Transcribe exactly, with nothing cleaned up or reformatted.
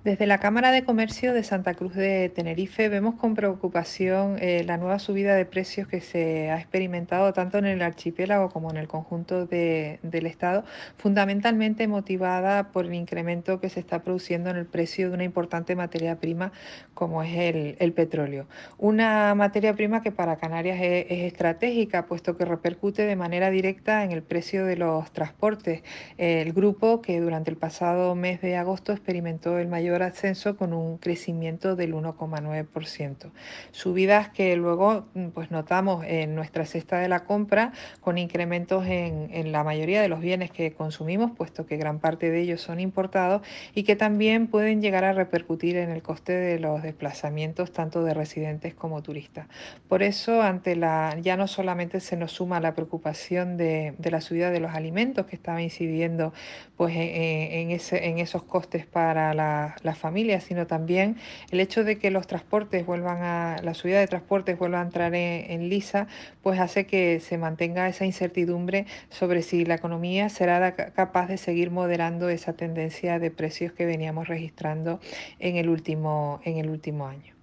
Desde la Cámara de Comercio de Santa Cruz de Tenerife vemos con preocupación eh, la nueva subida de precios que se ha experimentado tanto en el archipiélago como en el conjunto de- del estado, fundamentalmente motivada por el incremento que se está produciendo en el precio de una importante materia prima como es el, el petróleo. Una materia prima que para Canarias es, es estratégica, puesto que repercute de manera directa en el precio de los transportes. El grupo que durante el pasado mes de agosto experimentó el mayor ascenso con un crecimiento del uno coma nueve por ciento. Subidas que luego mm, pues notamos en nuestra cesta de la compra con incrementos en, en la mayoría de los bienes que consumimos, puesto que gran parte de ellos son importados y que también pueden llegar a repercutir en el coste de los desplazamientos tanto de residentes como turistas. Por eso, ante la, ya no solamente se nos suma la preocupación de, de la subida de los alimentos que estaba incidiendo pues, en, en ese, en esos costes para la, las familias, sino también el hecho de que los transportes vuelvan a, la subida de transportes vuelva a entrar en, en lisa, pues hace que se mantenga esa incertidumbre sobre si la economía será capaz de seguir moderando esa tendencia de precios que veníamos registrando en el último, en el último año.